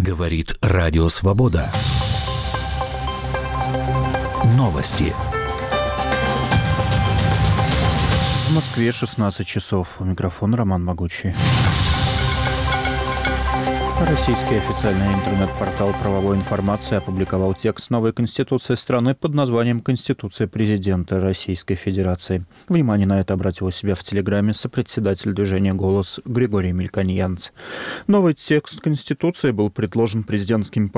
Говорит Радио Свобода. Новости. В Москве 16 часов. У микрофона Роман Могучий. Российский официальный интернет-портал правовой информации опубликовал текст новой Конституции страны под названием «Конституция президента Российской Федерации». Внимание на это обратил у себя в Телеграме сопредседатель движения «Голос» Григорий Мельконьянц. Новый текст Конституции был предложен президентским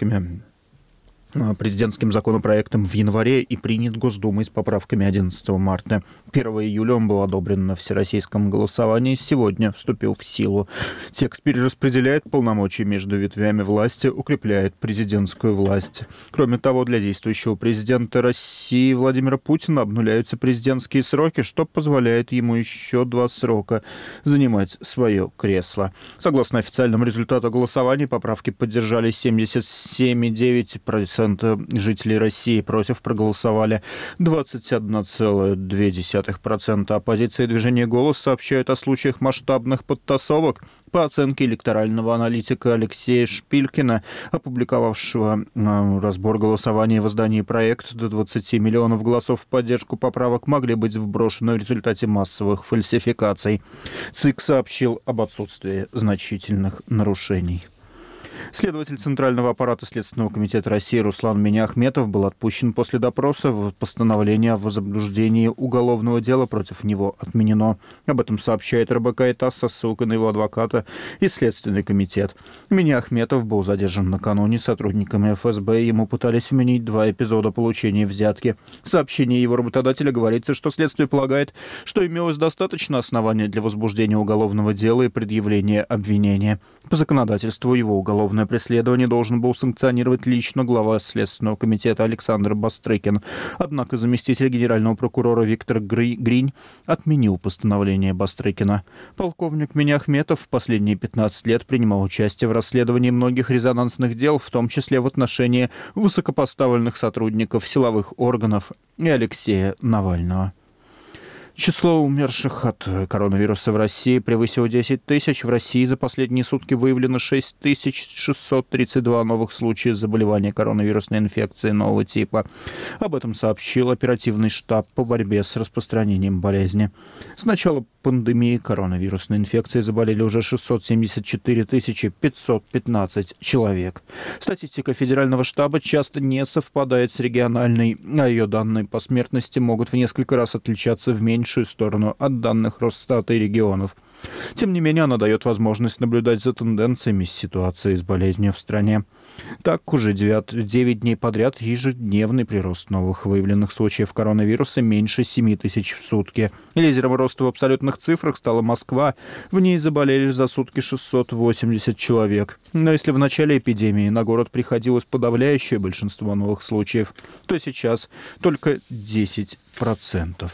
законопроектом в январе и принят Госдумой с поправками 11 марта. 1 июля он был одобрен на всероссийском голосовании, сегодня вступил в силу. Текст перераспределяет полномочия между ветвями власти, укрепляет президентскую власть. Кроме того, для действующего президента России Владимира Путина обнуляются президентские сроки, что позволяет ему еще 2 срока занимать свое кресло. Согласно официальным результатам голосования, поправки поддержали 77,9%. Жителей России, против проголосовали 21,2%. Оппозиция и движение «Голос» сообщают о случаях масштабных подтасовок. По оценке электорального аналитика Алексея Шпилькина, опубликовавшего разбор голосования в издании «Проект», до 20 миллионов голосов в поддержку поправок могли быть вброшены в результате массовых фальсификаций. ЦИК сообщил об отсутствии значительных нарушений. Следователь Центрального аппарата Следственного комитета России Руслан Миниахметов был отпущен после допроса. Постановление о возбуждении уголовного дела против него отменено. Об этом сообщает РБК и ТАСС со ссылкой на его адвоката и Следственный комитет. Миниахметов был задержан накануне сотрудниками ФСБ. Ему пытались вменить 2 эпизода получения взятки. В сообщении его работодателя говорится, что следствие полагает, что имелось достаточно оснований для возбуждения уголовного дела и предъявления обвинения. По законодательству его уголовное преследование должен был санкционировать лично глава Следственного комитета Александр Бастрыкин. Однако заместитель генерального прокурора Виктор Гринь отменил постановление Бастрыкина. Полковник Миниахметов в последние 15 лет принимал участие в расследовании многих резонансных дел, в том числе в отношении высокопоставленных сотрудников силовых органов и Алексея Навального. Число умерших от коронавируса в России превысило 10 тысяч. В России за последние сутки выявлено 6632 новых случая заболевания коронавирусной инфекцией нового типа. Об этом сообщил оперативный штаб по борьбе с распространением болезни. С начала пандемии коронавирусной инфекцией заболели уже 674 515 человек. Статистика федерального штаба часто не совпадает с региональной, а ее данные по смертности могут в несколько раз отличаться в меньшую сторону от данных Росстата и регионов. Тем не менее, она дает возможность наблюдать за тенденциями ситуации с болезнью в стране. Так, уже 9 дней подряд ежедневный прирост новых выявленных случаев коронавируса меньше 7 тысяч в сутки. Лидером роста в абсолютных цифрах стала Москва. В ней заболели за сутки 680 человек. Но если в начале эпидемии на город приходилось подавляющее большинство новых случаев, то сейчас только 10%.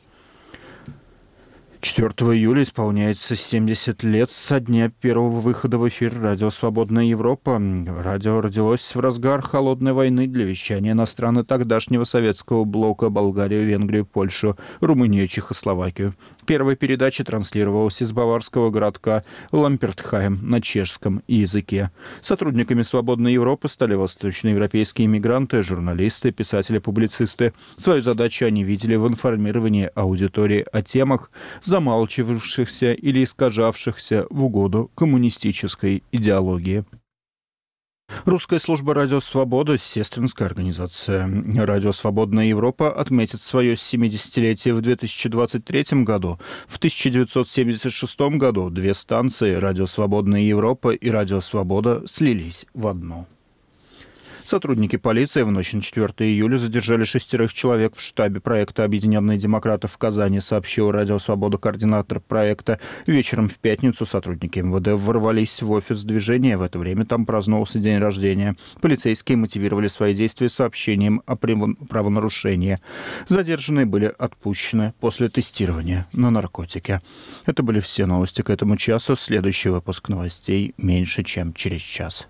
4 июля исполняется 70 лет со дня первого выхода в эфир радио «Свободная Европа». Радио родилось в разгар холодной войны для вещания на страны тогдашнего советского блока: Болгарию, Венгрию, Польшу, Румынию, Чехословакию. Первая передача транслировалась из баварского городка Лампертхайм на чешском языке. Сотрудниками «Свободной Европы» стали восточноевропейские мигранты, журналисты, писатели-публицисты. Свою задачу они видели в информировании аудитории о темах, замалчивавшихся или искажавшихся в угоду коммунистической идеологии. Русская служба «Радио Свобода», сестринская организация «Радио Свободная Европа», отметит свое 70-летие в 2023 году. В 1976 году 2 станции «Радио Свободная Европа» и «Радио Свобода» слились в одну. Сотрудники полиции в ночь на 4 июля задержали 6 человек в штабе проекта «Объединенные демократы» в Казани, сообщил «Радио Свобода» координатор проекта. Вечером в пятницу сотрудники МВД ворвались в офис движения. В это время там праздновался день рождения. Полицейские мотивировали свои действия сообщением о правонарушении. Задержанные были отпущены после тестирования на наркотики. Это были все новости к этому часу. Следующий выпуск новостей меньше, чем через час.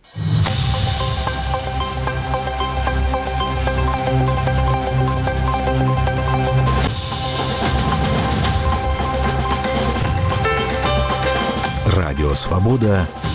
Радио «Свобода»